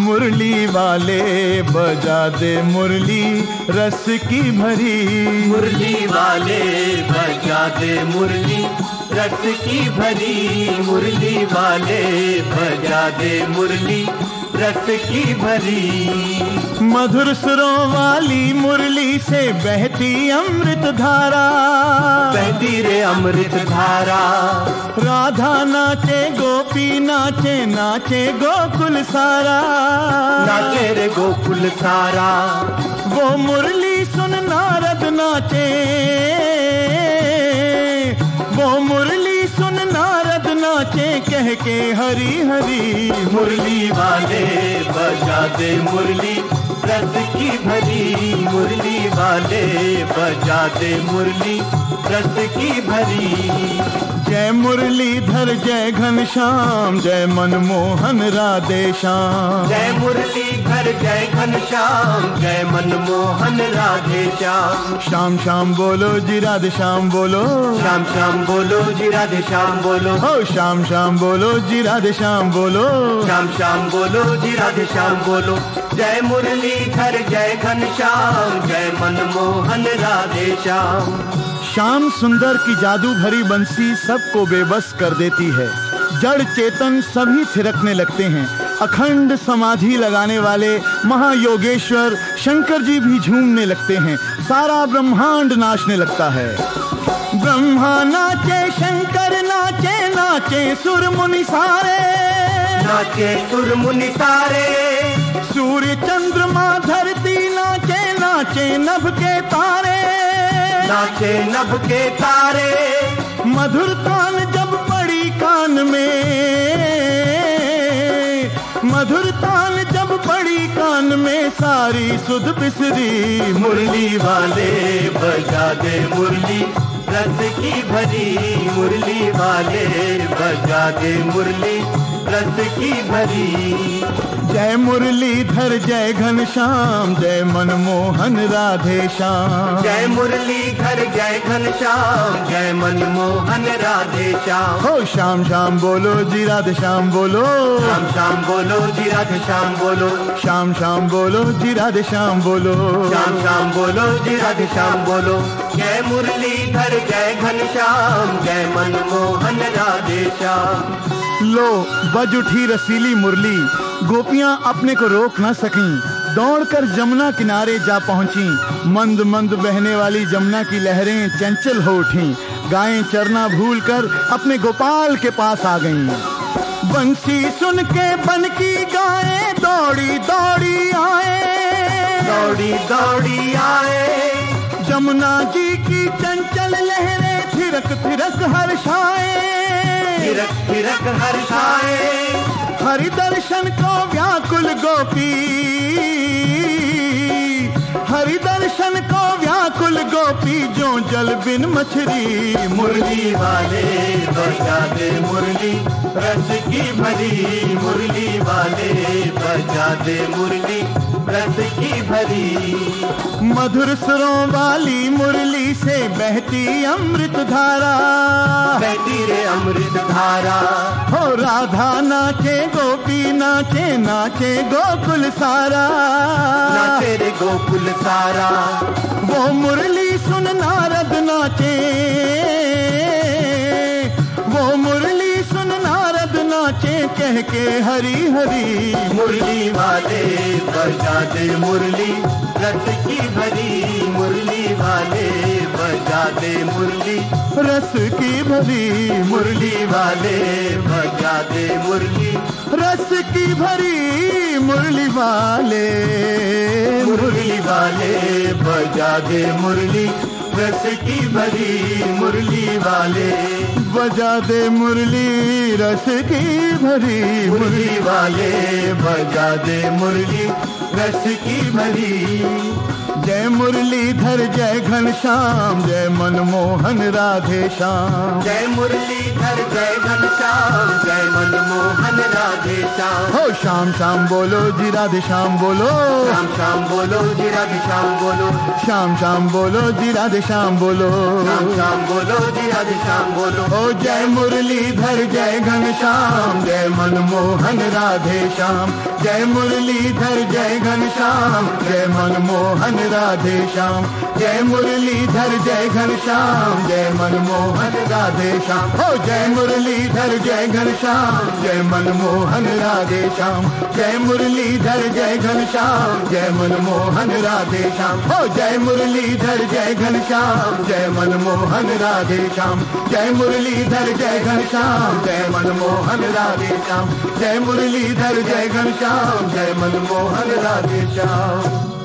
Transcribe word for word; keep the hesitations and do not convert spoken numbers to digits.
मुरली वाले बजा दे मुरली रस की भरी। मुरली वाले बजा दे मुरली रस की भरी। मुरली वाले बजा दे मुरली रस की भरी। मधुर सुरों वाली मुरली से बहती अमृत धारा। बहती रे अमृत धारा। राधा नाचे गोपी नाचे नाचे गोकुल सारा। नाचे रे गोकुल सारा। वो मुरली सुन नारद नाचे। वो मुरली सुन नारद नाचे कह के हरी हरी। मुरली वाले बजा दे मुरली रस की भरी। मुरली वाले बजा दे मुरली रस की भरी। जय मुरलीधर जय घनश्याम जय मनमोहन राधे श्याम। जय मुरलीधर जय घनश्याम जय मनमोहन राधे श्याम। श्याम श्याम बोलो जी राधे श्याम बोलो। श्याम श्याम बोलो जी राधे श्याम बोलो। हो श्याम श्याम बोलो जी राधे श्याम बोलो। श्याम श्याम बोलो जी राधे श्याम बोलो। जय मुरलीधर जय घनश्याम जय मनमोहन राधे श्याम। श्याम सुंदर की जादू भरी बंसी सबको बेबस कर देती है। जड़ चेतन सभी थिरकने लगते हैं। अखंड समाधि लगाने वाले महायोगेश्वर शंकर जी भी झूमने लगते हैं। सारा ब्रह्मांड नाचने लगता है। ब्रह्मा नाचे शंकर नाचे नाचे सुर मुनि सारे। नाचे सुर मुनि सारे। सूर्य चंद्रमा धरती नाचे नाचे नभ के तारे। नाचे नभ के तारे। मधुर तान जब पड़ी कान में। मधुर तान जब पड़ी कान में सारी सुध बिसरी। मुरली वाले बजा दे मुरली रस की भरी। मुरली वाले बजा दे मुरली रस की भरी। जय मुरलीधर जय घनश्याम जय मनमोहन राधे श्याम। जय मुरलीधर जय घनश्याम जय मनमोहन राधे श्याम। हो श्याम श्याम बोलो जी राधे श्याम बोलो। श्याम श्याम बोलो जी राधे श्याम बोलो। श्याम श्याम बोलो जी राधे श्याम बोलो। श्याम श्याम बोलो जी राधे श्याम बोलो। जय मुरलीधर जय घनश्याम जय मनमोहन राधे श्याम। लो बज उठी रसीली मुरली। गोपियां अपने को रोक न सकीं। दौड़कर जमुना किनारे जा पहुंची। मंद मंद बहने वाली जमुना की लहरें चंचल हो उठी। गायें चरना भूलकर अपने गोपाल के पास आ गईं। बंसी सुन के बन की गायें दौड़ी दौड़ी आए। दौड़ी दौड़ी आए। जमुना जी की चंचल लहरें थिरक थिरक हर्षाए। थिरक थिरक हर्षाए। हरि दर्शन को व्याकुल गोपी। हरि दर्शन को व्याकुल गोपी जो जल बिन मछली। मुरली वाले बजा दे मुरली रस की भरी। मुरली वाले बजा दे मुरली रस की भरी। मधुर सुरों वाली मुरली से बहती अमृत धारा। बहती रे अमृत धारा। हो राधा नाचे गोपी नाचे नाचे गोकुल सारा। नाचे रे गोकुल सारा। वो मुरली सुन नारद नाचे। वो मुरली सुन नारद नाचे कह के हरी हरी। मुरली वाले बजा दे मुरली रस की भरी। मुरली वाले बजा दे मुरली रस की भरी। मुरली वाले बजा दे मुरली रस की भरी। मुरली वाले मुरली वाले बजा दे मुरली रस की भरी। मुरली वाले बजा दे मुरली रस की भरी। मुरली वाले बजा दे मुरली रस की भरी। जय मुरलीधर जय घनश्याम जय मनमोहन राधे श्याम। जय मुरलीधर जय घनश्याम जय मनमोहन राधे श्याम। हो श्याम श्याम बोलो जी राधे श्याम बोलो। श्याम श्याम बोलो जी राधे श्याम बोलो। श्याम श्याम बोलो जी राधे श्याम बोलो। श्याम श्याम बोलो जी राधे श्याम बोलो। ओ जय मुरलीधर जय घनश्याम जय मनमोहन राधे श्याम। जय मुरलीधर जय घनश्याम जय मनमोहन राधे श्याम। जय मुरलीधर जय घनश्याम जय मनमोहन राधे श्याम। हो जय मुरलीधर जय घनश्याम जय मनमोहन राधे श्याम। जय मुरलीधर जय घनश्याम जय मनमोहन राधे श्याम। हो जय मुरलीधर जय घनश्याम जय मनमोहन राधे श्याम। जय मुरलीधर जय घनश्याम जय मनमोहन राधे श्याम। जय मुरलीधर जय घनश्याम जय मनमोहन राधे श्याम।